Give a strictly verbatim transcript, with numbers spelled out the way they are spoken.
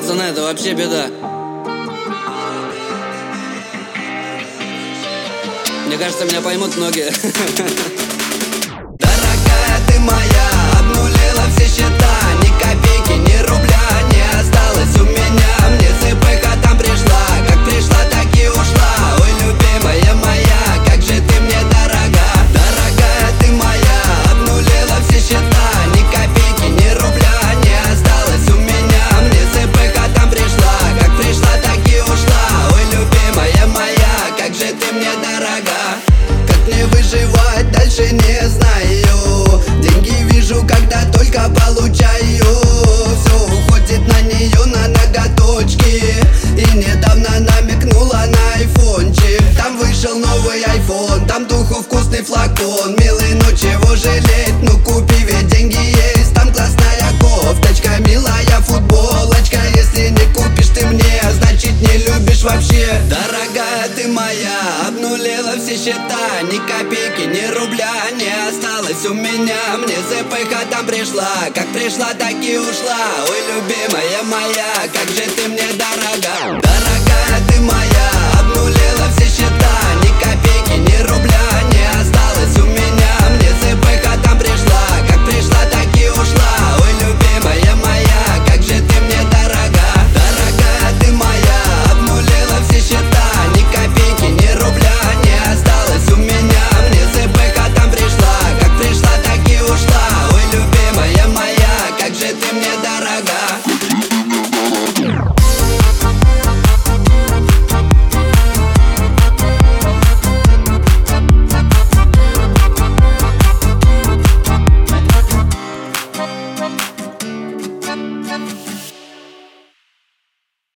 Пацаны, это вообще беда. Мне кажется, меня поймут многие. Дорогая, ты моя, обнулила все счета. Ни копейки, ни рубля не осталось у меня. Мне цепыха там пришла, как пришла, так и ушла. Ой, любимая моя, как же ты мне дорога. Дорогая, ты моя, обнулила все счета. Ни копейки, ни рубля не осталось у меня. Мне цепыха там пришла, как пришла, так и ушла. Ой, любимая моя, как же ты мне дорога. Как мне выживать дальше не знаю. Деньги вижу, когда только получаю. Все уходит на нее, на ноготочки. И недавно намекнула на айфончик. Там вышел новый айфон, там духу вкусный флакон. Милый, ну чего жалеть, ну купи, ведь деньги есть. Там классная кофточка, милая футболочка. Если не купишь ты мне, значит не любишь вообще. Дорогая, ты моя, обнулила все счета. Ни копейки, ни рубля не осталось у меня. Мне цепыха там пришла, как пришла, так и ушла. Ой, любимая моя, как же ты мне дорога.